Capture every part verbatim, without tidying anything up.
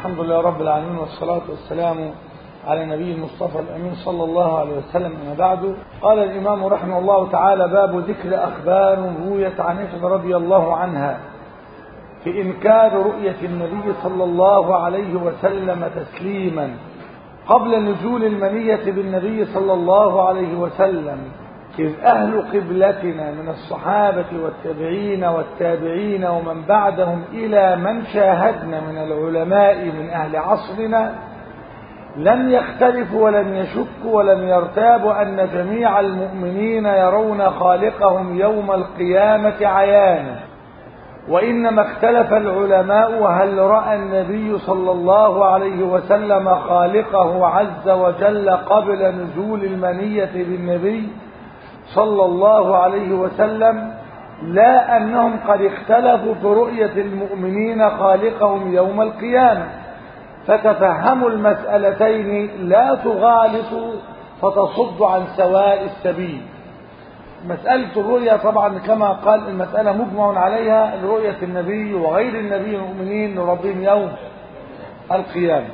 الحمد لله رب العالمين، والصلاة والسلام على النبي المصطفى الأمين صلى الله عليه وسلم. أما بعد، قال الإمام رحمه الله تعالى: باب ذكر أخبار رويت عن عائشة رضي الله عنها في إنكار رؤية النبي صلى الله عليه وسلم تسليما قبل نزول المنية بالنبي صلى الله عليه وسلم، إذ أهل قبلتنا من الصحابة والتابعين والتابعين ومن بعدهم إلى من شاهدنا من العلماء من أهل عصرنا لم يختلفوا ولم يشكوا ولم يرتابوا أن جميع المؤمنين يرون خالقهم يوم القيامة عيانا، وإنما اختلف العلماء هل رأى النبي صلى الله عليه وسلم خالقه عز وجل قبل نزول المنية بالنبي صلى الله عليه وسلم، لا أنهم قد اختلفوا في رؤية المؤمنين خالقهم يوم القيامة، فتفهموا المسألتين لا تغالطوا فتصد عن سواء السبيل. مسألة الرؤية طبعا كما قال المسألة مجمع عليها لرؤية النبي وغير النبي المؤمنين لربهم يوم القيامة.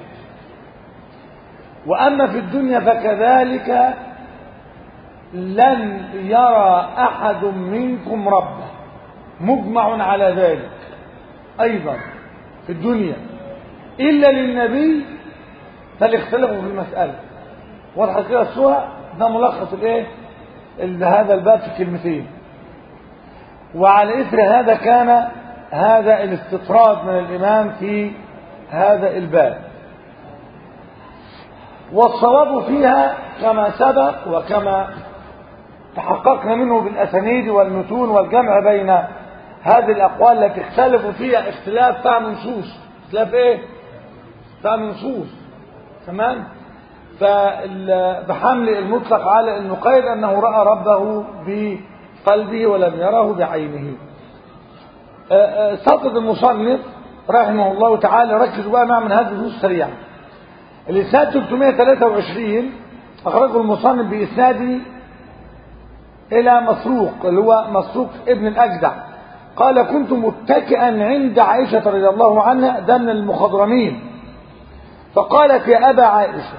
وأما في الدنيا فكذلك لن يرى أحد منكم ربه، مجمع على ذلك أيضا في الدنيا إلا للنبي، فالاختلافوا في المسألة. واضحة كده الصورة؟ ده ملخص الايه هذا الباب في كلمتين. وعلى إثر هذا كان هذا الاستطراد من الإمام في هذا الباب. والصواب فيها كما سبق وكما تحققنا منه بالأسانيد والمتون والجمع بين هذه الأقوال التي اختلفوا فيها اختلاف فهم نصوص. اختلاف ايه؟ فهم نصوص. تمام؟ فبحمل المطلق على المقيد أنه رأى ربه بقلبه ولم يره بعينه. سطر المصنف رحمه الله تعالى، ركزوا بقى معي من هذه النصوص سريعا. الإسناد ثلاثمائة وثلاثة وعشرين أخرجه المصنف بإسناده إلى مسروق اللي هو مسروق ابن الأجدع قال: كنت متكئا عند عائشة رضي الله عنها، ده من المخضرمين، فقالت: يا أبا عائشة،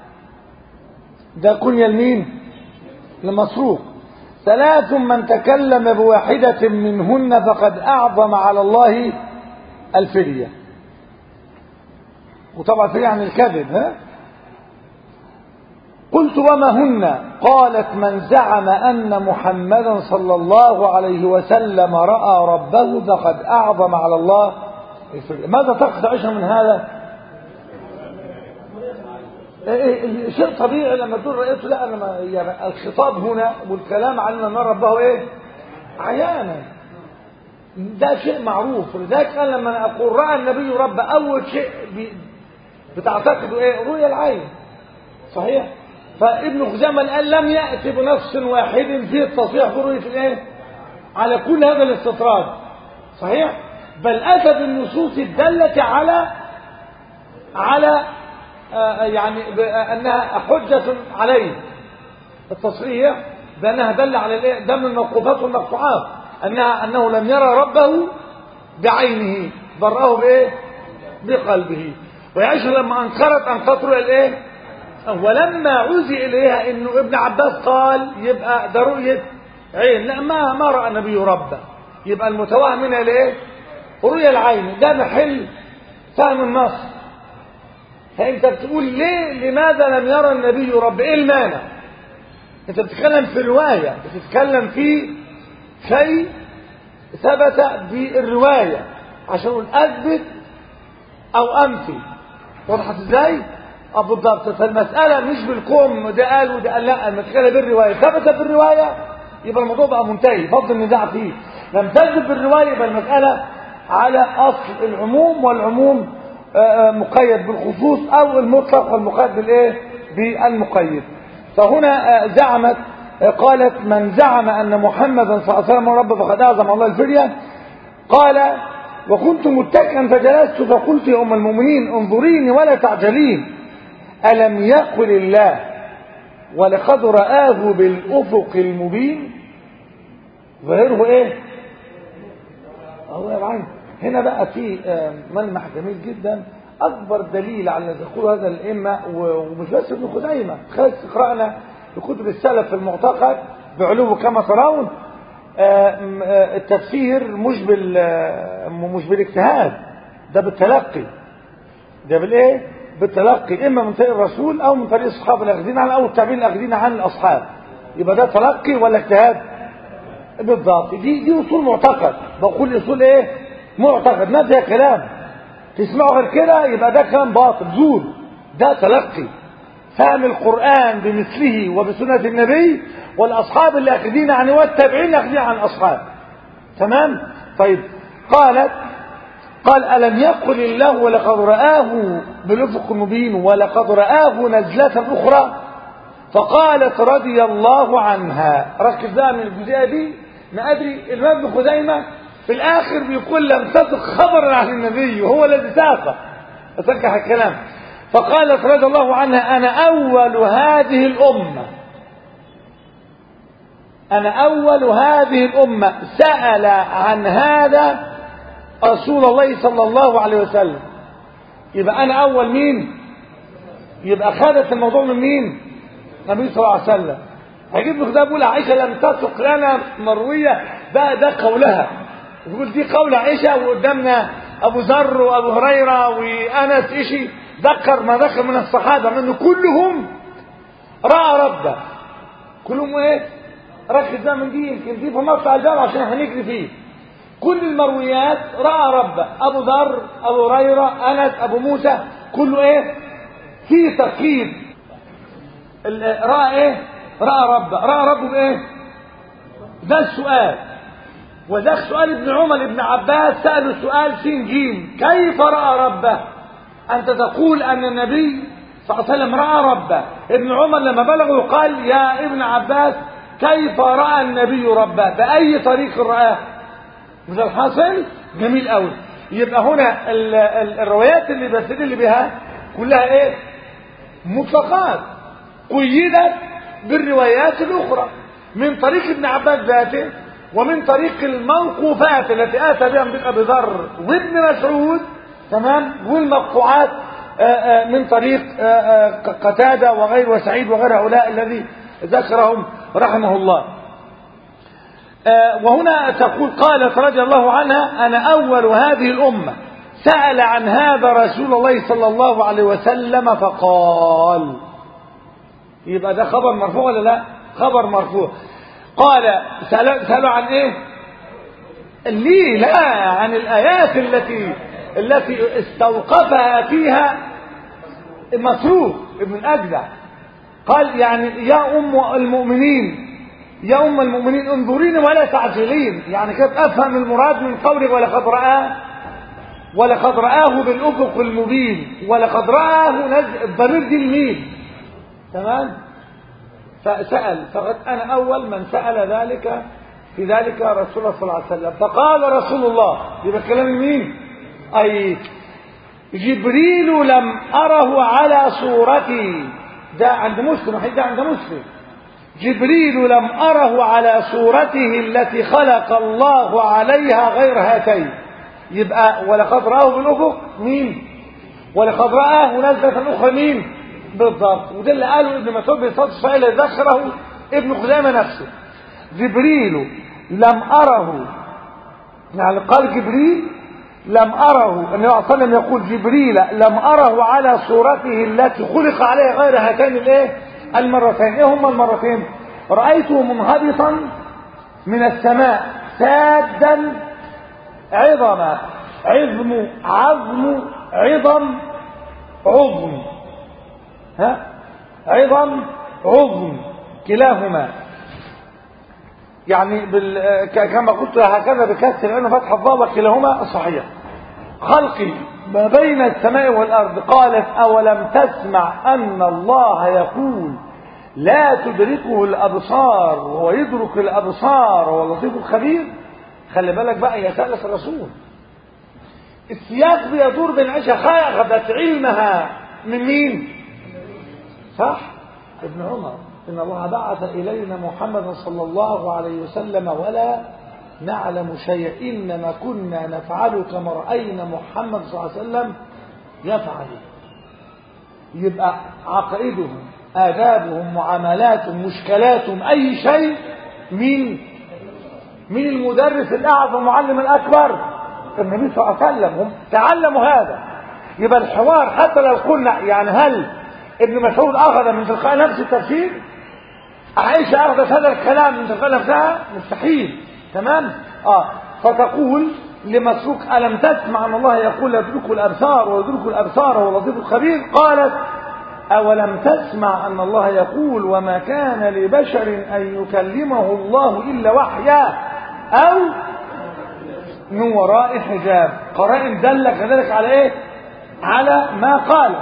ده كنيا لمين؟ لمسروق: ثلاث من تكلم بواحدة منهن فقد أعظم على الله الفدية. وطبعا فيه عن الكذب. ها؟ قلت: وما هن؟ قالت: من زعم أن محمدا صلى الله عليه وسلم رأى ربه فقد أعظم على الله الفدية. ماذا تقصد عائشة من هذا؟ شيء طبيعي لما تقول رأيته. لا، أنا ما يعني الخطاب هنا والكلام على أن ربه إيه؟ عيانا. ده شيء معروف. لذلك أنا لما أقول رأى النبي رب، أول شيء بتعتقدوا إيه؟ رؤيا العين. صحيح؟ فابن خزيمة قال لم يأتي بنص واحد فيه التصريح برؤية الإيه؟ على كل هذا الاستطراد. صحيح؟ بل أتى بالنصوص الدالة على على آه يعني أنها حجة عليه. التصريح بأنها دل على الإيه؟ ده من الموقوفات والمقطوعات، أنها أنه لم يرى ربه بعينه بل رآه بإيه؟ بقلبه. وعائشة لما أنكرت أنكرت رؤيا الإيه؟ ولما عزي إليها إنه ابن عباس قال يبقى ده رؤية عين، لا، ما ما رأى النبي ربه، يبقى المتوهم منها لإيه؟ رؤيا العين. ده محل فهم النص. فأنت بتقول ليه لماذا لم يرى النبي ربه؟ إيه المانع؟ أنت بتتكلم في رواية، بتتكلم في شيء ثبت بالرواية عشان أثبت أو أنفي. وضحت إزاي؟ اه بالضبط. فالمسألة مش بالكم ده قال وده قال، لا، المسألة بالرواية. ثبت بالرواية يبقى الموضوع بقى منتهي، فضل النزاع فيه. لم تثبت بالرواية يبقى المسألة على أصل العموم، والعموم مقيد بالخصوص، أو المطلق والمقيد بالإيه؟ بالمقيد. فهنا زعمت قالت: من زعم أن محمدا صلى الله عليه وسلم رب فقد أعظم الله الفدية. قال: وكنت متكئا فجلست فقلت: يا أم المؤمنين انظريني ولا تعجلين، ألم يقل الله ولقد رآه بالأفق المبين؟ ظاهره إيه؟ الله العين. هنا بقى في ملمح جميل جدا أكبر دليل على الذي يقول هذا الأئمة، ومش بس ابن خزيمة، خلص قرأنا بكتب السلف في المعتقد بعلو كما ترون. التفسير مش بال مش بالاجتهاد، ده بالتلقي، ده بالايه؟ بالتلقي، اما من طريق الرسول او من طريق الصحابه الاخذين عن او التابعين الاخذين عن الاصحاب. يبقى ده تلقي ولا اجتهاد؟ بالضبط. دي دي اصول معتقد، بقول اصول ايه؟ معتقد، ما فيها كلام. تسمعوا غير كده يبقى ده كلام باطل زور. ده تلقي، فهم القرآن بمثله وبسنة النبي والأصحاب اللي أخذين عنه والتابعين اللي أخذين عن الأصحاب. تمام؟ طيب، قالت قال ألم يقل الله ولقد رآه بالأفق المبين ولقد رآه نزلة أخرى؟ فقالت رضي الله عنها. ركز بقى من الجزئية دي، ما أدري الإمام ابن خزيمة في الآخر بيقول لم تثق خبرا عن النبي وهو الذي ساقه، أتركح الكلام. فقالت رضي الله عنها أنا أول هذه الأمة أنا أول هذه الأمة سأل عن هذا رسول الله صلى الله عليه وسلم. يبقى أنا أول مين؟ يبقى خدت الموضوع من مين؟ النبي صلى الله عليه وسلم. هجيب له كده بقول عائشة لم تثق لنا مروية، ده ده قولها، يقول دي قول عائشة، وقدامنا أبو ذر وأبو هريرة وأنس إشي ذكر ما ذكر من الصحابة منه كلهم رأى ربه. كلهم ايه؟ ركز ده من دي، يمكن دي في مقطع الجامعة عشان هنجري فيه. كل المرويات رأى ربه، أبو ذر، أبو هريرة، أنس، أبو موسى، كله ايه؟ في تركيب. رأى ايه؟ رأى ربه. رأى ربه بايه؟ ده السؤال. وده سؤال ابن عمر ابن عباس سألوا سؤال سين جيم، كيف رأى ربه؟ أنت تقول أن النبي صلى الله عليه وسلم رأى ربه. ابن عمر لما بلغه قال يا ابن عباس كيف رأى النبي ربه؟ بأي طريق رآه؟ مش الحاصل؟ جميل قوي. يبقى هنا ال ال الروايات اللي بستدل بها كلها ايه؟ مطلقات قيدت بالروايات الأخرى من طريق ابن عباس ذاته، ومن طريق الموقوفات التي آتى بها من أبي ذر وابن مسعود، تمام، والمقطوعات من طريق قتادة وغير وسعيد وغير هؤلاء الذي ذكرهم رحمه الله. وهنا تقول قالت رضي الله عنها أنا أول هذه الأمة سأل عن هذا رسول الله صلى الله عليه وسلم فقال. يبقى ده خبر مرفوع ولا لا؟ خبر مرفوع. قال سألوا عن ايه؟ ليه؟ لا، عن الآيات التي التي استوقفها فيها مسروق ابن الأجدع. قال يعني يا أم المؤمنين يا أم المؤمنين انظريني ولا تعجلين، يعني كيف أفهم المراد من قوله ولقد رآه ولقد رآه بالأفق المبين، ولقد رآه نزل الضمير دي المين، تمام؟ فسأل، فقد أنا أول من سأل ذلك في ذلك رسول الله صلى الله عليه وسلم. فقال رسول الله، يبقى كلام مين؟ أي جبريل لم أره على صورتي. ده عند مسلم، ده عند مسلم. جبريل لم أره على صورته التي خلق الله عليها غير هاتين. يبقى ولقد رآه بالأفق مين؟ ولقد رآه نزلة أخرى مين؟ بالضبط. وده اللي قاله ابن مسعود بصوت الصحيح اللي ذكره ابن خزيمة نفسه. جبريل لم أره، يعني قال جبريل لم أره، النبي صلى الله عليه وسلم يقول جبريل لم أره على صورته التي خلق عليها غير هاتين الايه؟ المرتين. ايه هما المرتين؟ رأيته منهبطا من السماء سادا عظما، عظم عظم عظم عظم ها عظم عظم كلاهما، يعني بال... كما قلت هكذا بكسر لأنه فتح الضابط كلاهما صحيح. خلقي ما بين السماء والأرض. قالت أولم تسمع أن الله يقول لا تدركه الأبصار وهو يدرك الأبصار وهو اللطيف الخبير؟ خلي بالك بقى يا سألة الرسول، السياق بيدور بين عائشة خاغبت علمها من مين؟ صح؟ ابن عمر. إن الله بعث إلينا محمدا صلى الله عليه وسلم ولا نعلم شيئا إنما كنا نفعل كما رأينا محمد صلى الله عليه وسلم يفعلوا. يبقى عقائدهم، آدابهم، معاملاتهم، مشكلاتهم، أي شيء من من المدرس الأعظم المعلم الأكبر النبي صلى الله عليه وسلم. هم تعلموا هذا. يبقى الحوار حتى لو قلنا يعني هل ابن مسعود أخذ من تلقاء نفس التفسير؟ عائشة أخذت هذا الكلام من تلقاء نفسها؟ مستحيل. تمام؟ آه فتقول لمسروق ألم تسمع أن الله يقول يدرك الأبصار ويدرك الأبصار وهو اللطيف الخبير؟ قالت أولم تسمع أن الله يقول وما كان لبشر أن يكلمه الله إلا وحيا أو من وراء حجاب. قرائن دل كذلك على إيه؟ على ما قال.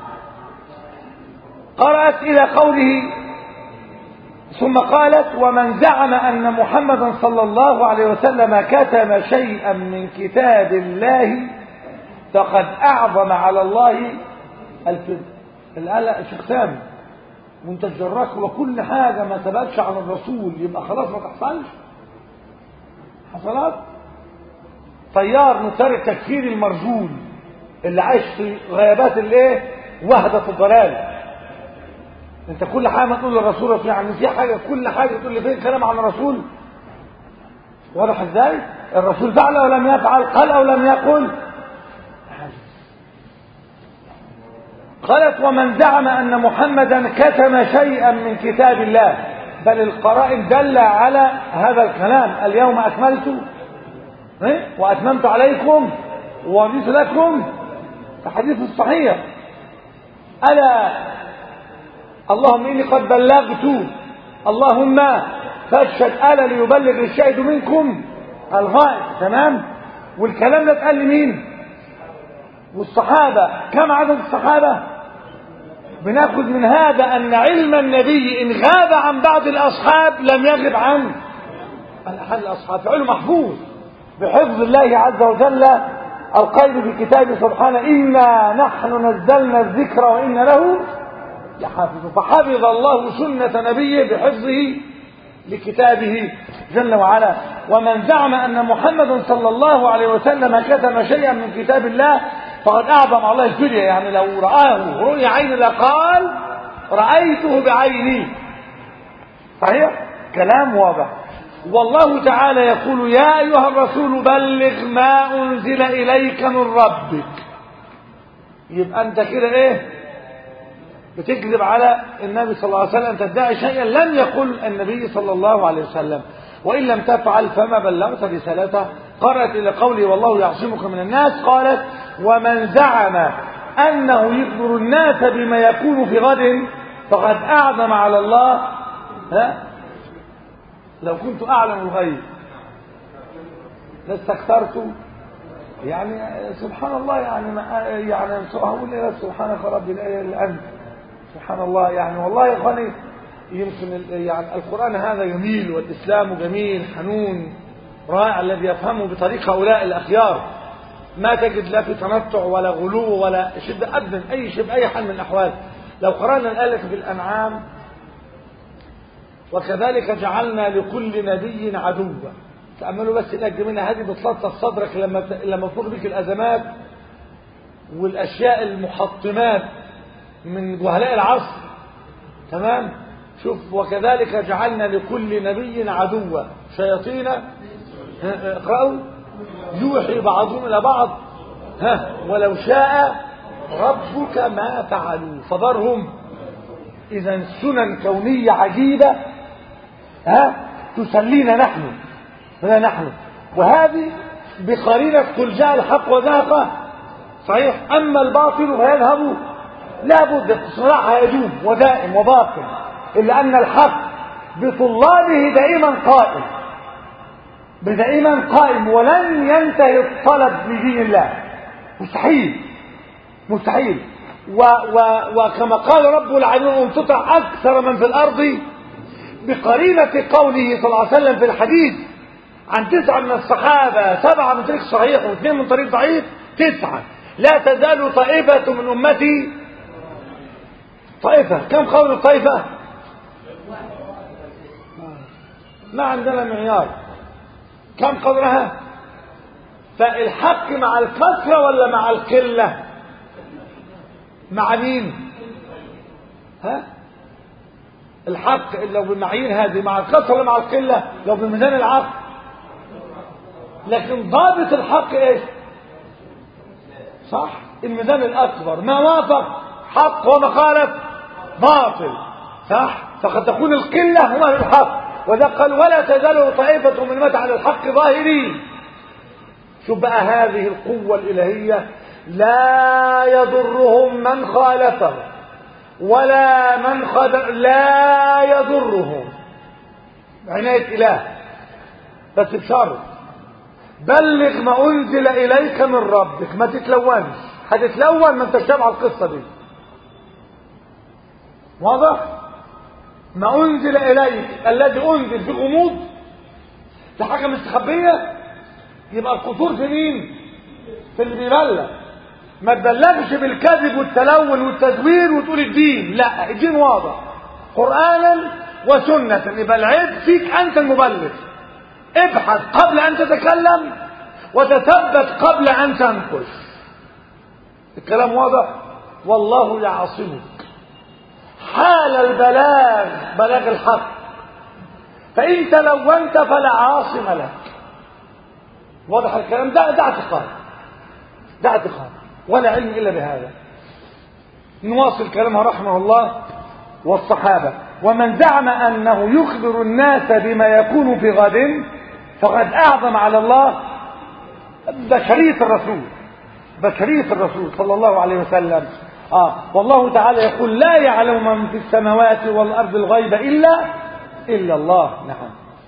قرأت إلى قوله ثم قالت ومن زعم أن محمدا صلى الله عليه وسلم كتم شيئا من كتاب الله فقد أعظم على الله الكذب. الآن شيخ سامي وانت تجرك وكل حاجة ما ثبتش عن الرسول يبقى خلاص ما تحصلش. حصلات طيار نصار التكفير المرجول اللي عايش في غيابات الايه وحدة الضلال. انت كل حاجة ما تقول للرسول يعني في حاجة كل حاجة تقول لي فين كلام عن الرسول. واضح ازاي؟ الرسول فعل او لم يفعل، قال او لم يقل. قالت ومن زعم أن محمدا كتم شيئا من كتاب الله بل القرائن دل على هذا الكلام. اليوم أكملت وأتممت عليكم ورضيت لكم الحديث الصحيح. ألا اللهم إني قد بلغت اللهم فاشهد ألا ليبلغ الشاهد منكم الغائب. تمام. والكلام ده اتقال لمين؟ والصحابة. كم عدد الصحابة؟ بناخذ من هذا أن علم النبي إن غاب عن بعض الأصحاب لم يغب عن أحد الأصحاب. فعله محفوظ بحفظ الله عز وجل القائل في كتابه سبحانه إنا نحن نزلنا الذكر وإنا له لحافظ. فحفظ الله سنة نبيه بحفظه لكتابه جل وعلا. ومن زعم أن محمد صلى الله عليه وسلم كتم شيئا من كتاب الله فقد أعظم الله الدنيا. يعني لو رآه رؤيا عين لقال رأيته بعيني. صحيح؟ كلام واضح. والله تعالى يقول يا أيها الرسول بلغ ما أنزل إليك من ربك. يبقى أنت كده إيه؟ بتكذب على النبي صلى الله عليه وسلم، تدعي شيئا لم يقل النبي صلى الله عليه وسلم. وإن لم تفعل فما بلغت رسالته. قرأت إلى قوله والله يعصمك من الناس. قالت ومن زعم أنه يخبر الناس بما يكون في غد فقد أعظم على الله. ها؟ لو كنت أعلم الغيب لاستكثرت. يعني سبحان الله يعني ما يعني هقول إيه سبحانك ربي لا إله إلا أنت. سبحان الله. يعني والله يا اخواني يمكن يعني القرآن هذا جميل والإسلام جميل حنون رائع الذي يفهمه بطريق هؤلاء الأخيار. ما تجد لا في تنطع ولا غلو ولا شدة أبدا أي شيء بأي حال من الأحوال. لو قرأنا الآية في الأنعام وكذلك جعلنا لكل نبي عدوا. تأملوا بس الآية منها هذه بتلطف صدرك لما لما تفوق بك الأزمات والأشياء المحطمات من جهلاء العصر. تمام. شوف وكذلك جعلنا لكل نبي عدوا شياطين اقرأوا يوحي بعضهم إلى بعض ها ولو شاء ربك ما فعلوا فذرهم. إذا سنن كونية عجيبة ها تسلينا نحن ولا نحن. وهذه بقرينة قل جاء الحق وزهق. صحيح. أما الباطل فيذهب لا بد صراعها يدوم ودائم وباقي إلا أن الحق بطلابه دائما قائم بدائما قائم ولن ينتهي الطلب لدين الله. مستحيل مستحيل. و و وكما قال رب العالمين ان تطع أكثر من في الأرض بقرينة قوله صلى الله عليه وسلم في الحديث عن تسعة من الصحابة سبعة من طريق صحيح واثنين من طريق ضعيف. تسعة لا تزال طائفة من أمتي طائفة. كم قول الطائفة؟ ما عندنا معيار. كم قدرها؟ فالحق مع الكثرة ولا مع القلة؟ مع مين؟ ها؟ الحق لو بالمعايير هذه مع الكثرة ولا مع القلة؟ لو بميزان العقل. لكن ضابط الحق ايش؟ صح؟ الميزان الاكبر ما وافق حق وما خالف باطل، صح؟ فقد تكون القلة هو الحق، وذا قال ولا تزال طائفة من متى على الحق ظاهرين. شوف بقى هذه القوة الإلهية، لا يضرهم من خالفه ولا من خذل، لا يضرهم، عناية إله، بس بشرط بلغ ما أنزل إليك من ربك، ما تتلونش، هتتلون ما انتش تابع القصة دي. واضح؟ ما أنزل إليك، الذي أنزل في غموض، في حاجة مستخبية، يبقى القصور في مين؟ في اللي بيبلغ. ما تبلغش بالكذب والتلون والتزوير وتقول الدين، لا، الدين واضح قرآنا وسنة، يبقى العيب فيك أنت المبلغ. ابحث قبل أن تتكلم وتثبت قبل أن تنقش. الكلام واضح؟ والله يعصمك حال البلاغ، بلاغ الحق، فإن تلونت فلا عاصم لك. واضح الكلام؟ ده ده اعتقاد، ده اعتقاد ولا علم إلا بهذا. نواصل كلامها رحمه الله. والصحابة ومن زعم أنه يخبر الناس بما يكون في غد فقد أعظم على الله بشرية الرسول، بشرية الرسول صلى الله عليه وسلم. آه والله تعالى يقول لا يعلم من في السماوات والأرض الغيب إلا إلا الله. نعم.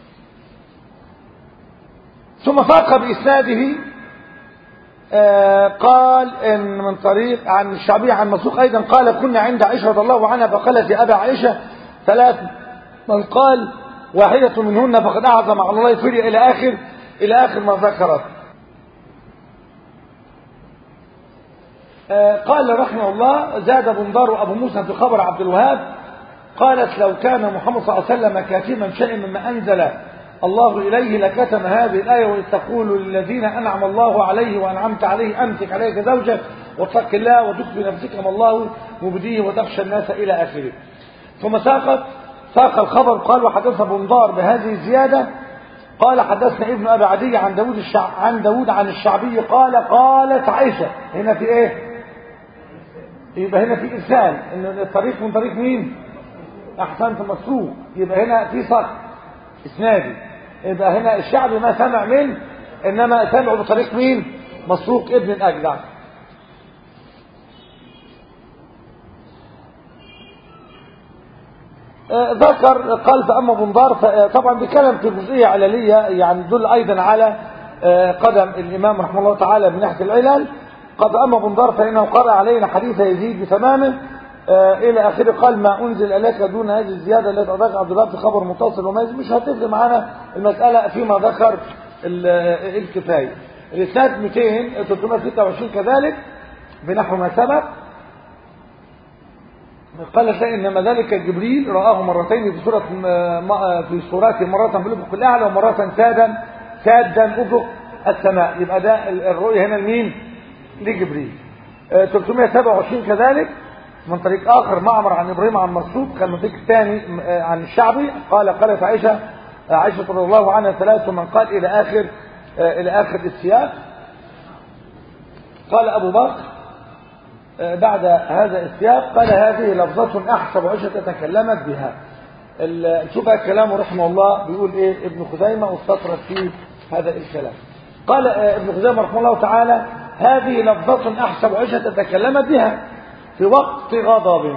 ثم ساق بإسناده آه قال إن من طريق عن الشعبي عن مسروق أيضا قال كنا عند عائشة رضي الله عنها فقالت يا أبا عائشة ثلاث، من قال واحدة منهن فقد أعظم على الله فري إلى آخر إلى آخر ما ذكرت. آه قال رحمه الله زاد بندار وأبو موسى في خبر عبد الوهاب قالت لو كان محمد صلى الله عليه وسلم كاتما شيئا مما أنزل الله إليه لكتم هذه الآية وإذ تقول للذين أنعم الله عليه وأنعمت عليه أمسك عليك زوجك واتق الله وتخفي نفسك ما الله مبديه وتخشى الناس إلى آخره. ثم ساقت ساق الخبر قال وحدثنا بندار بهذه الزيادة قال حدثنا ابن أبي عدي عن داود الشع... عن داود عن الشعبي قال قالت عائشة. هنا في إيه؟ يبقى هنا في إرسال، إن الطريق من طريق مين؟ أحسنت مسروق، يبقى هنا في صح إسنادي، يبقى هنا الشعبي ما سمع منه إنما سمعوا بطريق مين؟ مسروق ابن الأجدع. آه ذكر قال فأما بندار طبعا بكلام في جزئية عللية يعني دل أيضا على آه قدم الإمام رحمه الله تعالى من ناحية العلل. قد أما بندار فإنه قرأ علينا حديث يزيد بتمامه آه إلى آخره قال ما أنزل إليك دون هذه الزيادة التي أضاف عبد الله في خبر متصل وميز. مش هتفرق معانا المسألة فيما ذكر الكفاية. الإسناد مئتين ثلاثمائة وستة وعشرين كذلك بنحو ما سبق. قال إنما ذلك جبريل رآه مرتين في سورة في سورات مرة بالأفق الأعلى ومرة سادا سادا أفق السماء. يبقى ده الرؤية هنا لمين؟ لجبريل. ثلاثمائة وسبعة وعشرين كذلك من طريق آخر معمر عن إبراهيم عن مسروق كان من طريق الثاني عن الشعبي قال قالت عائشة عائشة رضي الله عنها ثلاث من قال إلى آخر إلى آخر السياق. قال أبو بكر بعد هذا السياق قال هذه لفظة أحسب عائشة تكلمت بها. شوف كلامه رحمه الله بيقول إيه ابن خزيمة واستطرد في هذا الكلام. قال ابن خزيمة رحمه الله تعالى هذه لفظة أحسب عائشة تكلمت بها في وقت غضب.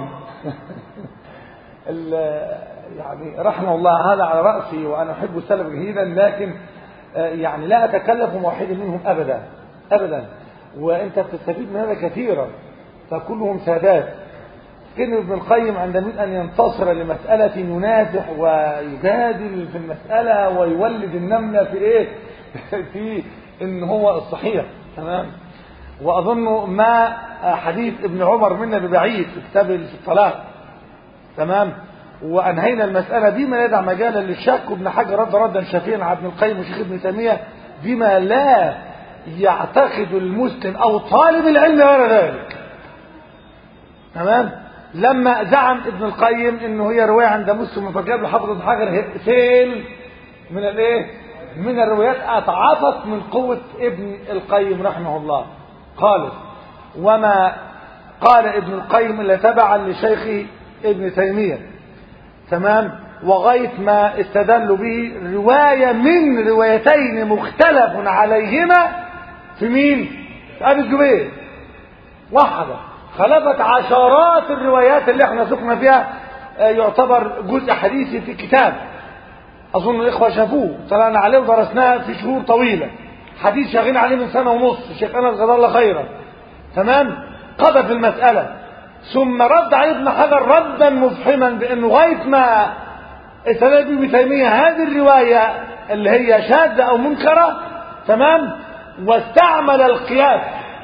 يعني رحمه الله هذا على رأسي وأنا أحب السلف جيدا، لكن يعني لا أتكلف واحد منهم أبدا أبدا، وأنت تستفيد من هذا كثيرا فكلهم سادات. كان ابن القيم عندما أن ينتصر لمسألة ينازح ويجادل في المسألة ويولد النملة في إيه في إن هو الصحيح. تمام. وأظن ما حديث ابن عمر منا ببعيد في كتاب الطلاق. تمام. وأنهينا المسألة بما يدع مجالا للشك، وابن حجر رد ردا شافيا على ابن القيم وشيخ ابن تيمية بما لا يعتقد المسلم أو طالب العلم غير ذلك. تمام. لما زعم ابن القيم انه هي روايه عند مسلم فجاب له حافظ ابن حجر سيل من الايه من الروايات اتعاطت من قوه ابن القيم رحمه الله خالص. وما قال ابن القيم الا تبعا لشيخ ابن تيميه. تمام. وغايه ما استدلوا به روايه من روايتين مختلف عليهما في مين؟ في ابي الزبير واحده خلفت عشرات الروايات اللي احنا سقنا فيها. يعتبر جزء حديثي في كتاب اظن الاخوه شافوه طلعنا عليه ودرسناه في شهور طويله. حديث شاغلين عليه من سنه ونص الشيخ انس جزاه الله خيرا. تمام. قضى في المساله ثم رد عليه ابن حجر ردا مفحما بانه غايه ما استدل ابن تيميه هذه الروايه اللي هي شاذه او منكره. تمام. واستعمل القياس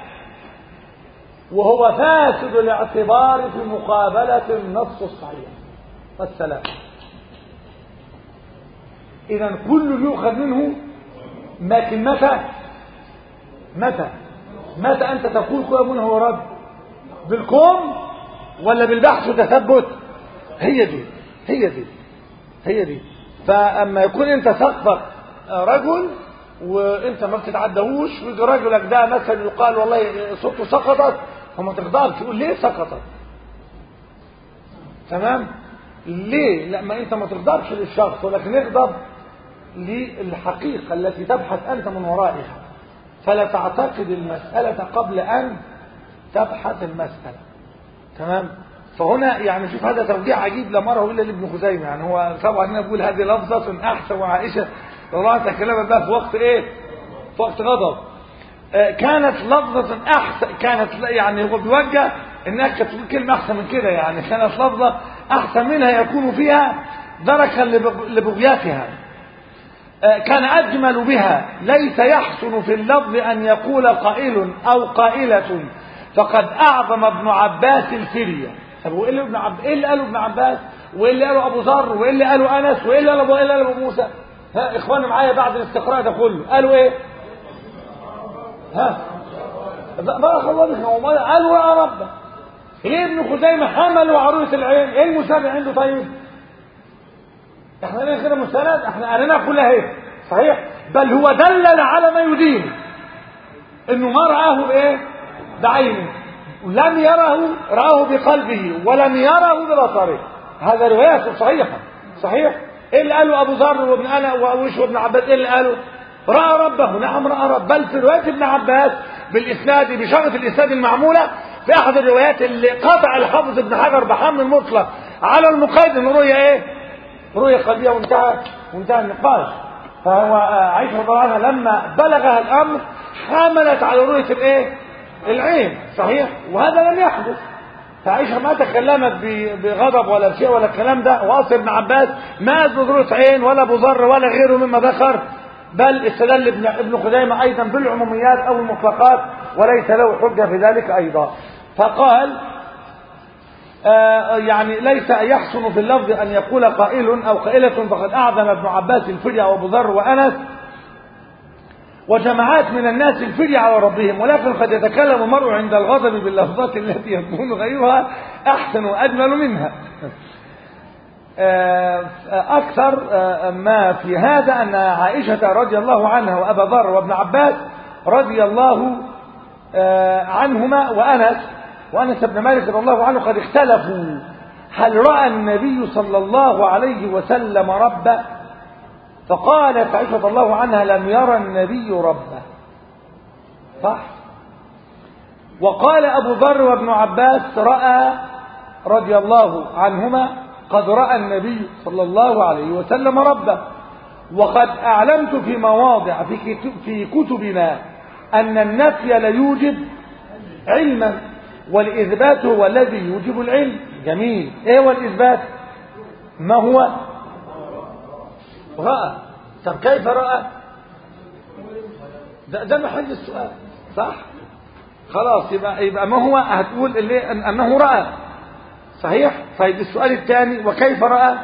وهو فاسد الاعتبار في مقابلة النص الصحيح والسلام. إذا كل يؤخذ منه لكن متى متى متى أنت تقول كل منه هو رد بالكون ولا بالبحث وتثبت؟ هي دي هي دي هي دي. فأما يكون أنت سقطك رجل وانت ما بتتعدهوش ويجي رجلك ده مثلا يقال والله صوته سقطت وما تقدرش تقول ليه سقطت. تمام. ليه؟ لا ما انت ما تقدرش للشخص ولكن اغضب للحقيقه التي تبحث انت من ورائها. فلا تعتقد المساله قبل ان تبحث المساله. تمام. فهنا يعني شوف هذا توجيه عجيب لم اره الا لابن خزيمه. يعني هو طبعا انا بقول هذه لفظه احسن وعائشه والله تكلمت بقى في وقت ايه؟ في وقت غضب. آه كانت لفظة احسن كانت يعني هو بيوجه انك تقول كلمة احسن من كده. يعني كانت لفظة احسن منها يكون فيها دركا لبغيتها. آه كان اجمل بها ليس يحسن في اللفظ ان يقول قائل او قائلة فقد اعظم ابن عباس الفرية. طب وايه اللي ابن عب... ايه اللي قاله ابن عباس وايه اللي قاله ابو ذر وايه اللي قاله انس وايه اللي قاله ابو, إيه أبو موسى؟ ها اخواني معايا بعد الاستقراء ده كله قالوا ايه؟ ها بارك الله فيك. قالوا يا رب ليه ابن خزيمه حملوا عروسه العين؟ ايه المساعد عنده طيب؟ احنا ليه كده مستند؟ احنا قالنا كلها ايه؟ صحيح. بل هو دلل على ما يدين انه ما رآه بايه؟ بعينه ولم يره رآه بقلبه ولم يره ببصره. هذا رواية صحيحة. صحيح. ايه اللي قاله ابو ذر وابن انا واوش وابن عباس؟ ايه اللي قاله؟ راى ربه. نعم راى رب. بل في روايه ابن عباس بالاسناد بشرط الاسناد المعموله في احد الروايات اللي قطع الحافظ ابن حجر بحمل المطلق على المقيد ان رؤيه ايه؟ رؤيه قلبيه وانتهى وانتهى النقاش. فهو عائشه رضي الله عنها لما بلغها الامر حملت على رؤيه الايه؟ العين. صحيح. وهذا لم يحدث. فعائشة ما تكلمت بغضب ولا بشيء ولا الكلام ده. واصل ابن عباس ما اثبت رؤية عين ولا ابو ذر ولا غيره مما ذكر. بل استدل ابن ابن خزيمة ايضا بالعموميات او المطلقات وليس له حجة في ذلك ايضا. فقال آه يعني ليس يحسن في اللفظ ان يقول قائل او قائلة فقد اعظم ابن عباس الفرية وابو ذر وانس وجماعات من الناس الفرية على ربهم. ولكن قد يتكلم المرء عند الغضب باللفظات التي يكون غيرها احسن واجمل منها. اكثر ما في هذا ان عائشة رضي الله عنها وابا ذر وابن عباس رضي الله عنهما وانس وانس بن مالك رضي الله عنه قد اختلفوا هل راى النبي صلى الله عليه وسلم ربه؟ فقالت عائشة رضي الله عنها لم يرى النبي ربه. صح. وقال ابو ذر وابن عباس راى رضي الله عنهما قد راى النبي صلى الله عليه وسلم ربه. وقد اعلمت في مواضع في في كتبنا ان النفي لا يوجب علما والاثبات هو الذي يوجب العلم. جميل. ايه هو الاثبات؟ ما هو؟ رأى. طب كيف رأى؟ ده, ده محل السؤال. صح. خلاص يبقى يبقى ما هو هتقول اللي انه رأى. صحيح. طيب السؤال الثاني وكيف رأى؟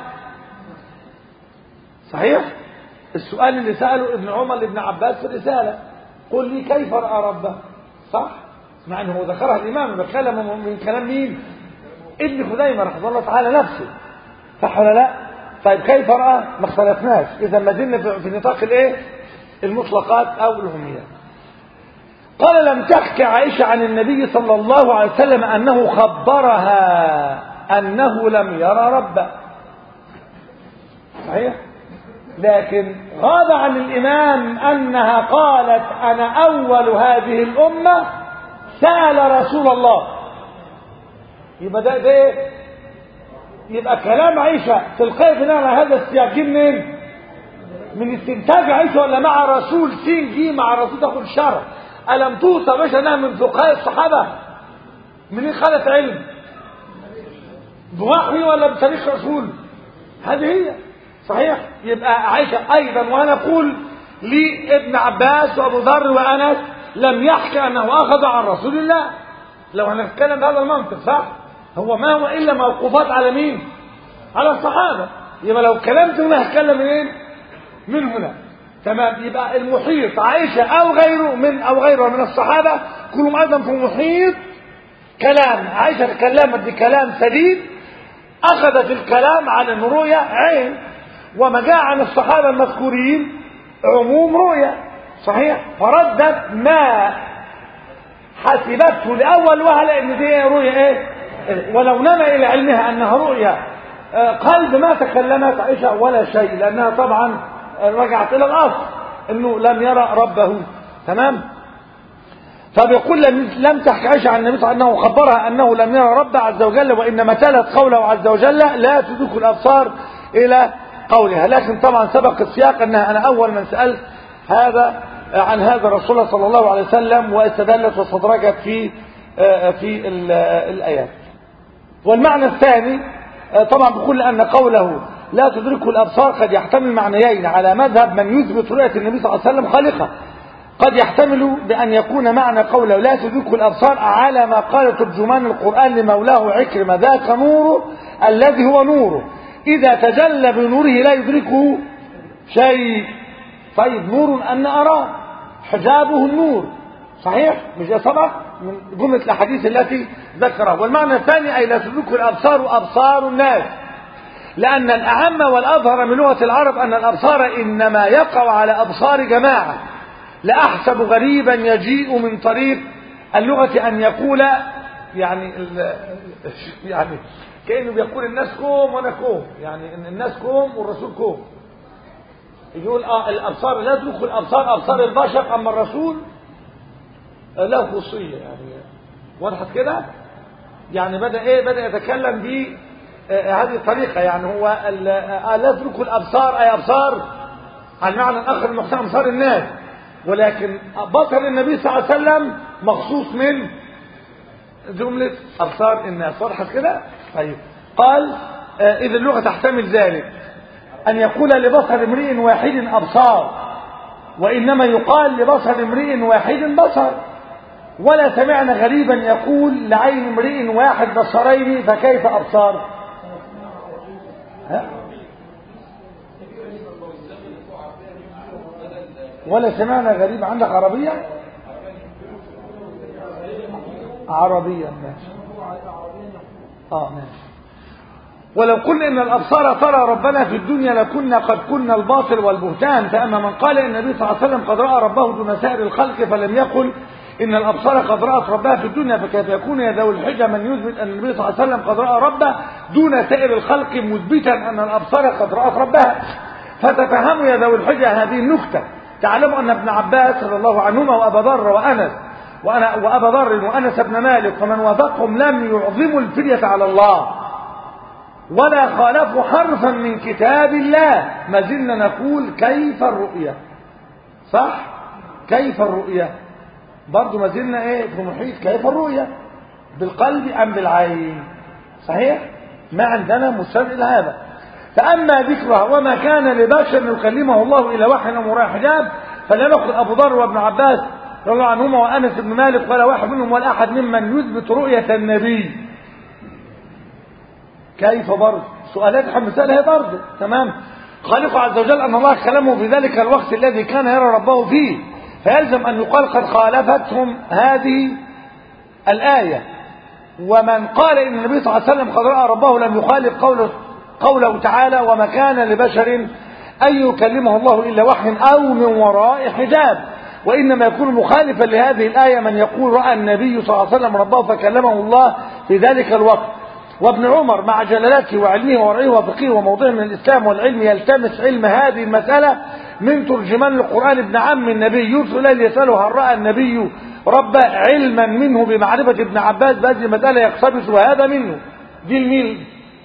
صحيح. السؤال اللي سأله ابن عمر لابن عباس في الرسالة قل لي كيف رأى ربه؟ صح. مع انه ذكرها الامام بكلم من كلام مين؟ ابن خزيمة رحمه الله تعالى نفسه، صح ولا لا؟ طيب كيف رأى؟ ما اختلفناش، إذا ما زلنا في نطاق الايه؟ المطلقات أو الهميات. قال لم تحكي عائشة عن النبي صلى الله عليه وسلم أنه خبرها أنه لم يرى ربه، صحيح؟ لكن غاب عن الإمام أنها قالت أنا أول هذه الأمة سأل رسول الله. يبقى ده ده يبقى كلام عائشة تلقائي بناء على هذا السياق منين؟ من استنتاج عائشة ولا مع رسول سين جي مع رسول تاخد الشرع؟ ألم توصى باش أنها من فقهاء الصحابة؟ منين خلت علم؟ بوحي ولا بتاريخ رسول؟ هذه هي صحيح. يبقى عائشة أيضا، وأنا أقول لابن عباس وأبو ذر وأنس لم يحكي أنه أخذ عن رسول الله. لو هنتكلم بهذا المنطق صح، هو ما هو إلا موقوفات على مين؟ على الصحابة. يبقى لو كلمت هنا هتكلم منين؟ من هنا. تمام. يبقى المحيط عائشة أو غيره من أو غيره من الصحابة كلهم أيضا في محيط كلام عائشة. تكلمت بكلام سديد، أخذت الكلام على أن رؤية عين، وما جاء عن الصحابة المذكورين عموم رؤية، صحيح؟ فردت ما حسبته لأول وهلة أن دي رؤية إيه؟ ولو نمى إلى علمها أنها رؤية قلب ما تكلمت عائشة ولا شيء، لأنها طبعا رجعت إلى الأصل أنه لم يرى ربه. تمام. فبيقول لم تحكي عائشة عن النبي صلى الله عليه وسلم أنه خبرها أنه لم يرى ربه عز وجل، وإنما تلت قوله عز وجل لا تدرك الأبصار إلى قولها. لكن طبعا سبق السياق أنها أنا أول من سألت هذا عن هذا الرسول صلى الله عليه وسلم، واستدلت واستدرجت في في الآيات. والمعنى الثاني طبعا بيقول أن قوله لا تدركه الأبصار قد يحتمل معنيين على مذهب من يثبت رؤية النبي صلى الله عليه وسلم خالقة. قد يحتمل بأن يكون معنى قوله لا تدركه الأبصار على ما قال ترجمان القرآن لمولاه عكرمة ذاك نوره الذي هو نوره إذا تجلى بنوره لا يدركه شيء. طيب نور أن أراه حجابه النور، صحيح؟ مش سبق من جملة الأحاديث التي ذكرها. والمعنى الثاني أي لا تدركه الأبصار أبصار الناس، لأن الأعم والأظهر من لغة العرب أن الأبصار إنما يقع على أبصار جماعة. لأحسب غريبا يجيء من طريق اللغة أن يقول يعني يعني كأنه بيقول الناس كوم وأنا كوم، يعني إن الناس كوم والرسول كوم. يقول آه الأبصار لا تدرك الأبصار أبصار البشر، أما الرسول لا خصوصية. يعني وضحت كده؟ يعني بدأ إيه؟ بدأ يتكلم ب هذه الطريقة. يعني هو لا تدرك الأبصار أي أبصار على المعنى الآخر المحسن أبصار الناس، ولكن بصر النبي صلى الله عليه وسلم مخصوص من جملة أبصار الناس. وضحت كده؟ طيب قال إذا اللغة تحتمل ذلك أن يقول لبصر امرئ واحد أبصار، وإنما يقال لبصر امرئ واحد بصر. ولا سمعنا غريبا يقول لعين امرئ واحد بصرين فكيف أبصار؟ ها؟ ولا سمعنا غريب. عندك عربية؟ عربية ماشي. اه ماشي. ولو قلنا ان الابصار ترى ربنا في الدنيا لكنا قد كنا الباطل والبهتان. فاما من قال ان النبي صلى الله عليه وسلم قد راى ربه دون سائر الخلق فلم يقل ان الابصار قد رات ربها في الدنيا، فكيف يكون يا ذوي الحجه من يثبت ان النبي صلى الله عليه وسلم قد راى ربه دون سائر الخلق مثبتا ان الابصار قد رات ربها؟ فتفهموا يا ذوي الحجه هذه النكته. تعلموا ان ابن عباس رضي الله عنهما وابا ذر وانس وانا وابا ذر وانس بن مالك ومن وافقهم لم يعظموا الفدية على الله ولا خالفوا حرفا من كتاب الله. ما زلنا نقول كيف الرؤية؟ صح؟ كيف الرؤية؟ برضو ما زلنا ايه في محيط كيف الرؤية؟ بالقلب ام بالعين؟ صحيح؟ ما عندنا مستند الى هذا. فأما ذكرها وما كان لبشر يكلمه الله إلى وحي أو وراء حجاب فلا نأخذ أبو ذر وابن عباس رضي الله عنهما وأنس بن مالك ولا واحد منهم ولا أحد ممن يثبت رؤية النبي. كيف برضه؟ سؤالات حمسالها برضه. تمام. خالقه عز وجل أن الله كلمه في ذلك الوقت الذي كان يرى ربه فيه، فيلزم أن يقال قد خالفتهم هذه الآية ومن قال إن النبي صلى الله عليه وسلم قد رأى ربه لم يخالف قوله, قوله تعالى وما كان لبشر أن يكلمه الله إلا وحي أو من وراء حجاب، وإنما يكون مخالفا لهذه الآية من يقول رأى النبي صلى الله عليه وسلم ربه فكلمه الله في ذلك الوقت. وابن عمر مع جلالته وعلمه ورعيه وفقهه وموضعه من الإسلام والعلم يلتمس علم هذه المسألة من ترجمان القرآن ابن عم النبي يرسل إليه يسأله هل رأى النبي ربه، علما منه بمعرفة ابن عباس بهذه المسألة يقتبس هذا منه. دي المين؟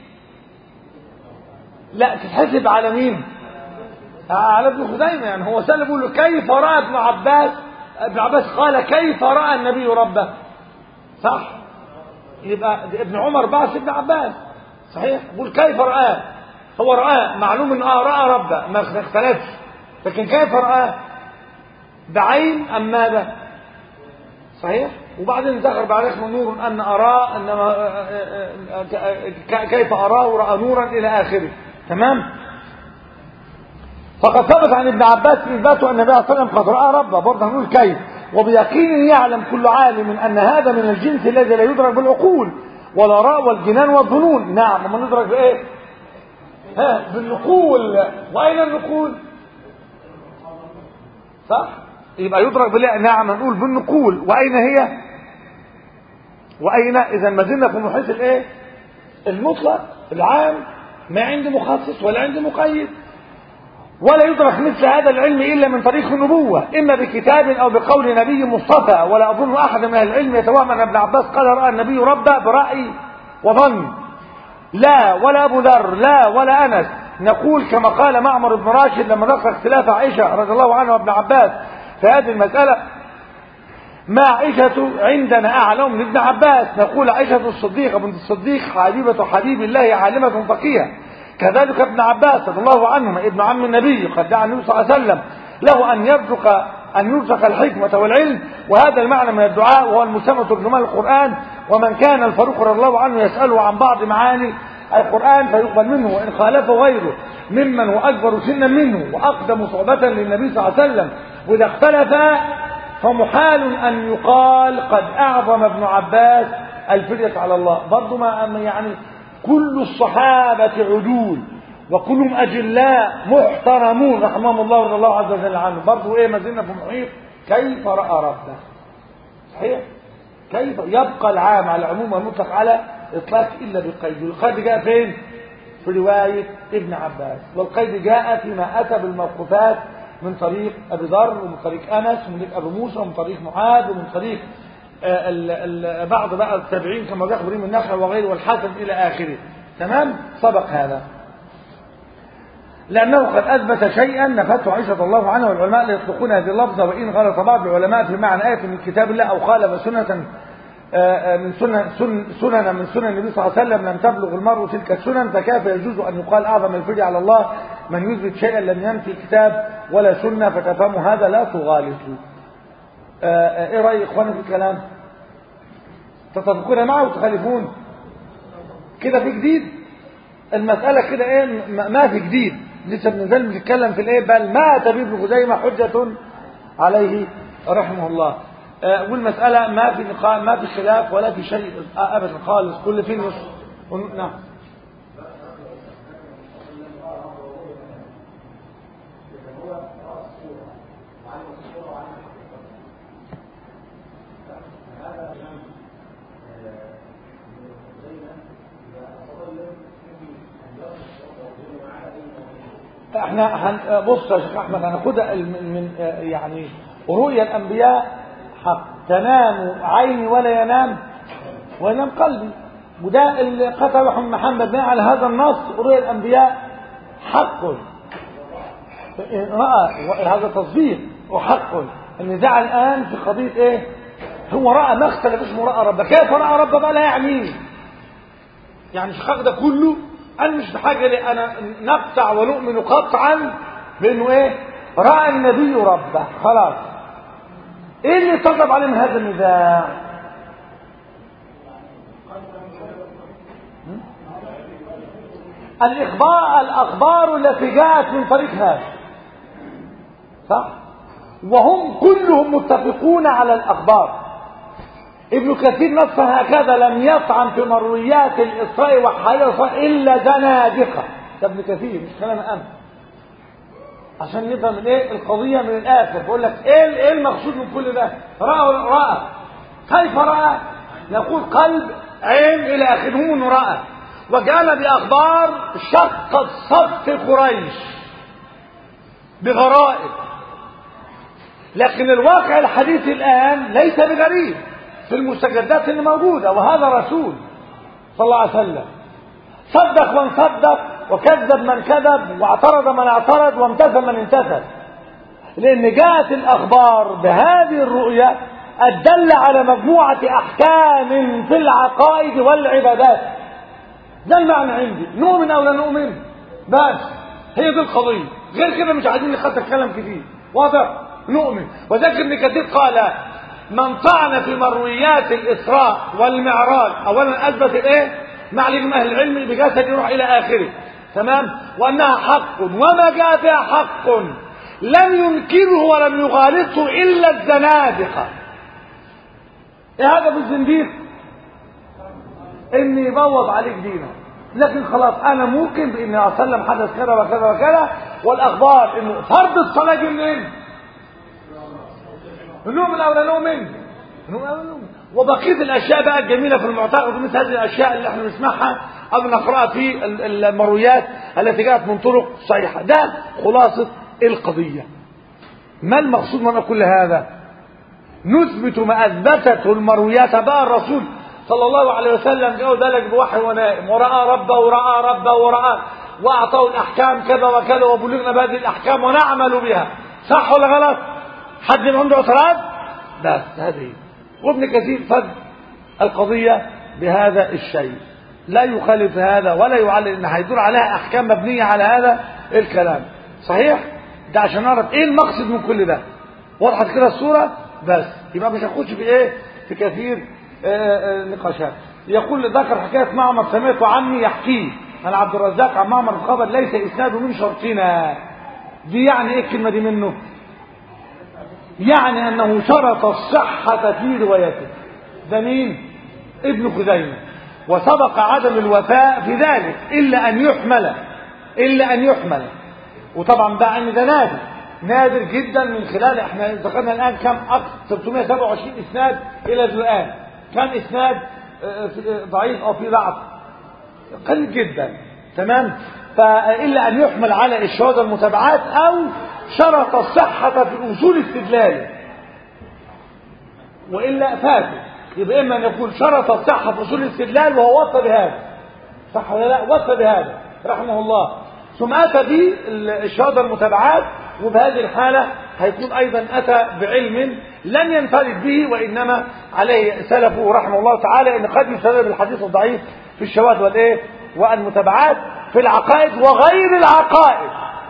لا تتحسب على مين؟ على ابن خزيمة. يعني هو سأل بيقول له كيف رأى ابن عباس؟ ابن عباس قال كيف رأى النبي ربه، صح؟ يبقى ابن عمر بعث ابن عباس، صحيح؟ يقول كيف رآه؟ هو رآه معلوم ان اه رأى ربه ما اختلفش، لكن كيف رآه؟ بعين ام ماذا؟ صحيح؟ وبعدين ذكر بعد اسمه نور ان اراه انما كيف اراه رأى نورا الى اخره. تمام؟ فقد ثبت عن ابن عباس اثباته ان النبي صلى الله عليه وسلم قد رأى ربه، برضه هنقول كيف، وبيقين يعلم كل عالم ان هذا من الجنس الذي لا يدرك بالعقول ولا راء والجنان والظنون. نعم، وما ندرك بايه؟ ها بالنقول. واين النقول؟ صح؟ يبقى يدرك بالله. نعم نقول بالنقول. واين هي؟ واين؟ اذا ما زلنا في محيط الايه؟ المطلق العام، ما عندي مخصص ولا عندي مقيد. ولا يدرك مثل هذا العلم إلا من طريق النبوة، إما بكتاب أو بقول نبي مصطفى. ولا أظن أحد من أهل العلم يتوهم أن ابن عباس قال رأى النبي ربه برأي وظن، لا، ولا أبو ذر، لا، ولا أنس. نقول كما قال معمر بن راشد لما ذكر اختلاف عائشة رضي الله عنها وابن عباس في هذه المسألة: ما عائشة عندنا أعلم من ابن عباس. نقول عائشة الصديقة بنت الصديق حبيبة حبيب الله عالمة فقيهة، كذلك ابن عباس رضي الله عنهما ابن عم النبي قد دعا النبي صلى الله عليه وسلم له أن يرزق أن يرزق الحكمة والعلم، وهذا المعنى من الدعاء وهو المسمى ترجمان القرآن. ومن كان الفاروق رضي الله عنه يسأله عن بعض معاني القرآن فيقبل منه، وإن خالفه غيره ممن هو أكبر سنا منه وأقدم صعوبة للنبي صلى الله عليه وسلم، وإذا اختلف فمحال أن يقال قد أعظم ابن عباس الفرية على الله. برضو ما يعني كل الصحابة عدول وكلهم أجلاء محترمون رحمهم الله ورضي الله عز وجل عنهم. برضو إيه ما زلنا في محيط كيف رأى ربه، صحيح؟ كيف يبقى العام على العموم والمطلق على إطلاق إلا بالقيد. والقيد جاء فين؟ في رواية ابن عباس، والقيد جاء فيما أتى بالموقوفات من طريق أبي ذر ومن طريق أنس ومن طريق أبي موسى ومن طريق معاذ ومن طريق ال ال بعض بقى التابعين كما ذكر ابراهيم النخعي وغيره والحسن إلى آخره. تمام؟ سبق هذا لأنه قد أثبت شيئا نفته عائشة الله عنها، والعلماء لا يطلقون هذه اللفظة، وإن غلط بعض العلماء في معنى آية من كتاب الله أو خالف سنة من سنن سنن من سنن النبي صلى الله عليه وسلم لم تبلغ المرء تلك السنن، فكيف يجوز أن يقال أعظم الفرج على الله من يثبت شيئا لم ينفي الكتاب ولا سنة، فتفهموا هذا لا تغالطوا. ايه رأي اخواني في الكلام؟ تتفقون معه وتخالفون؟ كده في جديد؟ المسألة كده ايه؟ ما في جديد، لسه بنزل بنتكلم في الايه؟ بل ما أتى به ابن خزيمة حجة عليه رحمه الله. آه والمسألة ما في نقاش، ما في خلاف ولا في شيء ابدا خالص، كل فين نص. نعم. احنا هن... بص يا شيخ احمد، هناخدها من يعني رؤيا الانبياء حق، تنام عيني ولا ينام وينام قلبي، وده اللي قتله محمد بن على هذا النص. رؤيا الانبياء حق راى، هذا تصديق وحق. النزاع الان في قضيه ايه؟ هو راى ما اختلف اسمه راى ربه، كيف راى ربه بقى لا يعنيه. يعني الشقاق ده كله أنا مش بحاجة لي أنا نقطع ونؤمن قطعا بأنه إيه؟ رأى النبي ربه، خلاص. إيه اللي يطلب عليه من هذا النزاع؟ الإخبار الأخبار التي جاءت من طريق هذا، صح؟ وهم كلهم متفقون على الأخبار. ابن كثير نصها هكذا: لم يطعن في مرويات الإسراء والإسراء إلا زنادقة. ده ابن كثير، مش كلام أنا، عشان نفهم الايه القضية من الآخر. بقول لك ايه ايه المقصود من كل ده؟ رأى رأى كيف رأى؟ يقول قلب عين إلى آخره من رأى، وجعل بأخبار شقت صف قريش بغرائب. لكن الواقع الحديث الآن ليس بغريب في المستجدات اللي موجودة، وهذا رسول صلى الله عليه وسلم صدق من صدق وكذب من كذب واعترض من اعترض وامتثل من امتثل، لأن جاءت الأخبار بهذه الرؤية الدل على مجموعة أحكام في العقائد والعبادات. ده المعنى عندي، نؤمن أو لا نؤمن، بس هي دي القضية. غير كده مش عايزين نخطط كلام كتير، واضح؟ نؤمن. وذلك ابن كثير قال: من طعن في مرويات الإسراء والمعراج أولا أثبت الإيه؟ معلم أهل العلم بجسد يروح إلى آخره، تمام؟ وأنها حق، وما جاء فيها حق لم ينكره ولم يغالطه إلا الزنادقة. إيه هذا بالزنديق؟ إني يبوظ عليك دينك. لكن خلاص أنا ممكن بإن أسلم حدث كذا وكذا وكذا، والأخبار إنه فرض الصلاة منين؟ نؤمن أو لا نؤمن؟ نؤمن أو لا نؤمن. وبقية الأشياء بقى الجميلة في المعتقد مثل هذه الأشياء اللي احنا نسمعها أو نقرأها في المرويات التي جاءت من طرق صحيحة. ده خلاصة القضية. ما المقصود من كل هذا؟ نثبت ما أثبتته المرويات. بقى الرسول صلى الله عليه وسلم جاء ذلك بوحي ونائم، ورأى ربه ورأى ربه ورأى، وأعطاه الأحكام كذا وكذا، وبلغنا بهذه الأحكام ونعمل بها. صح ولا غلط؟ حد من عنده اعتراض؟ بس هذه. وابن كثير فد القضية بهذا الشيء، لا يخالف هذا ولا يعلل ان هيدور عليها احكام مبنية على هذا الكلام. صحيح؟ ده عشان نعرف ايه المقصد من كل ده. وضحت كده الصورة؟ بس يبقى مش هنخش في ايه؟ في كثير آآ آآ نقاشات. يقول ذكر حكاية معمر سمعته عني يحكيه عن عبد الرزاق عن معمر الخبر ليس اسناده من شرطنا. دي يعني ايه الكلمة دي منه؟ يعني أنه شرط الصحة في روايته. ده مين؟ ابن خزيمة. وسبق عدم الوفاء في ذلك إلا أن يحمل إلا أن يحمل وطبعا ده أن ده نادر نادر جدا. من خلال احنا ذكرنا الآن كم أكثر ستمائة وسبعة وعشرين إسناد إلى الآن، كان إسناد ضعيف أو في ضعف قليل جدا، تمام؟ فإلا أن يحمل على الشهادة المتابعات أو شرط الصحة في أصول استدلاله، وإلا فاتت. يبقى إما أن يكون شرط الصحة في أصول الاستدلال وهو وصى بهذا، صح ولا لا؟ وصى بهذا رحمه الله، ثم أتى بالشهادة المتابعات، وبهذه الحالة هيكون أيضا أتى بعلم لن ينفرد به، وإنما عليه سلفه رحمه الله تعالى أن قد يستدل بالحديث الضعيف في الشواذ والإيه والمتابعات في العقائد وغير العقائد،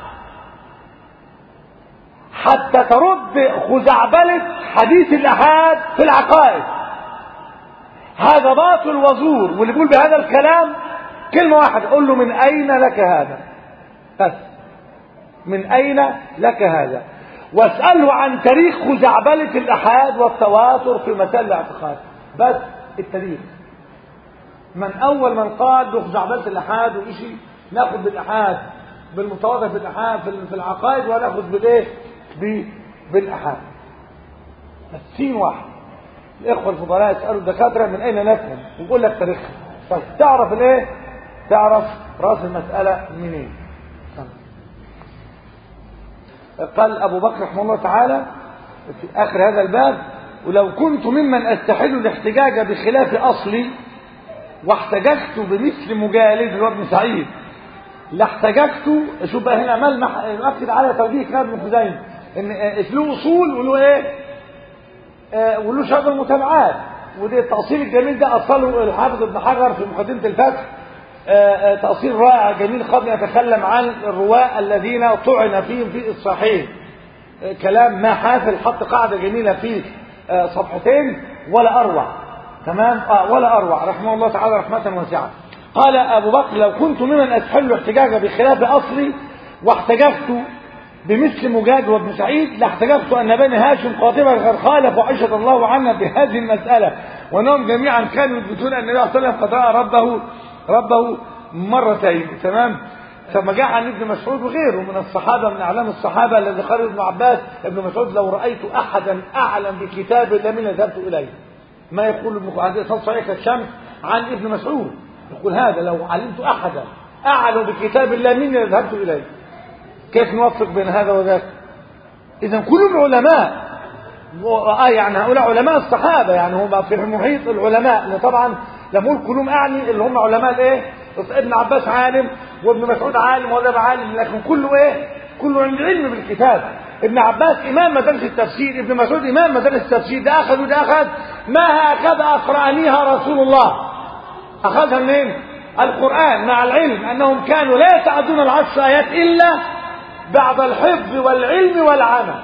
حتى ترد خزعبلة حديث الأحاد في العقائد. هذا باطل وزور، واللي يقول بهذا الكلام كلمة واحدة، قول له من أين لك هذا؟ بس من أين لك هذا؟ واسأله عن تاريخ خزعبلة الأحاد والتواتر في مسائل الاعتقاد، بس التاريخ. من أول من قال بخزعبلة الأحاد وإشي ناخذ بالأحاد بالمتواتر في الأحاد في العقائد، وناخذ بالإيه؟ بالأحاد. السين واحد. الإخوة الفضلاء يسألوا الدكاترة من أين نفهم، ونقول لك تاريخها. طيب تعرف الإيه؟ تعرف رأس المسألة منين؟ قال أبو بكر رحمه الله تعالى في آخر هذا الباب: ولو كنت ممن أستحل الاحتجاج بخلاف أصلي واحتججت بمثل مجالد اللي هو ابن سعيد لاحتججت. شوف بقى هنا ملمح نؤكد على توجيه كلام ابن خزيمة ان له اصول وله ايه آه وله شهادة المتابعات، ودي التأصيل الجميل ده أصله الحافظ ابن حجر في مقدمة الفتح. آه آه تأصيل رائع جميل قبل أن يتكلم عن الرواة الذين طعن فيهم في الصحيح. آه كلام ما حافل، حط قاعدة جميلة في آه صفحتين ولا أروع، تمام؟ آه ولا أروع رحمه الله تعالى رحمة واسعة. قال أبو بكر: لو كنت ممن أستحل الاحتجاج بخلاف أصلي واحتججت بمثل مجاهد وابن سعيد لاحتجبت أن بني هاشم قاطبة قد خالفوا عائشة الله عنها بهذه المسألة، وأنهم جميعا كانوا يثبتون أن النبي صلى الله عليه وسلم قد رأى ربه ربه مرتين. تمام. ثم جاء عن ابن مسعود وغيره من الصحابة من أعلام الصحابة الذي قال ابن عباس ابن مسعود لو رأيت أحدا أعلم بكتاب الله من ذهبت إليه. ما يقول ابن حديث صحيح الشمس عن ابن مسعود يقول هذا لو علمت أحدا أعلم بكتاب الله من ذهبت إليه. كيف نوفق بين هذا وذاك؟ إذا كلهم علماء، آه يعني هؤلاء علماء الصحابة، يعني هم في محيط العلماء، اللي طبعا لما أقول كلهم أعني اللي هم علماء الإيه؟ ابن عباس عالم وابن مسعود عالم وده عالم، لكن كله إيه؟ كله عند علم بالكتاب. ابن عباس إمام مدارس التفسير، ابن مسعود إمام مدارس التفسير، ده أخذ وده أخذ. ما هكذا أقرأنيها رسول الله، أخذها منين؟ القرآن، مع العلم أنهم كانوا لا يتعدون العشر آيات إلا بعد الحفظ والعلم والعمل.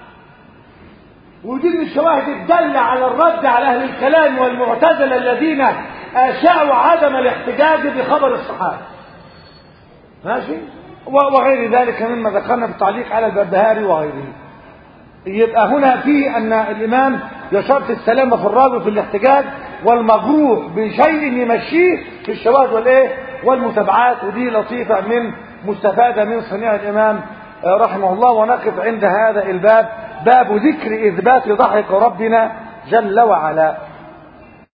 ودي من الشواهد الدالة على الرد على أهل الكلام والمعتزلة الذين أشاعوا عدم الاحتجاج بخبر الصحابة. ماشي؟ وغير ذلك مما ذكرنا في التعليق على البربهاري وغيره. يبقى هنا في أن الإمام يشرط السلامة في الراوي في الاحتجاج، والمجروح بشيء يمشيه في الشواهد والإيه والمتابعات. ودي لطيفة من مستفادة من صنيع الإمام رحمه الله. ونقف عند هذا الباب، باب ذكر إثبات ضحك ربنا جل وعلا.